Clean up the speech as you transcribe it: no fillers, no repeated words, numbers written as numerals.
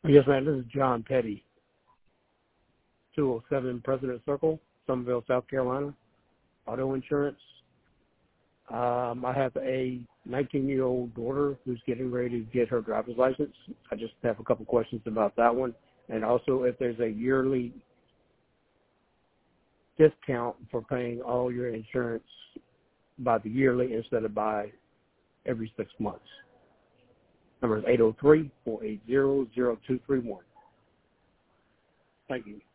Yes, ma'am. This is John Petty, 207 President Circle, Somerville, South Carolina. Auto insurance. I have a 19-year-old daughter who's getting ready to get her driver's license. I just have a couple questions about that one. And also if there's a yearly discount for paying all your insurance by the yearly instead of by every 6 months. Number is 803-480-0231. Thank you.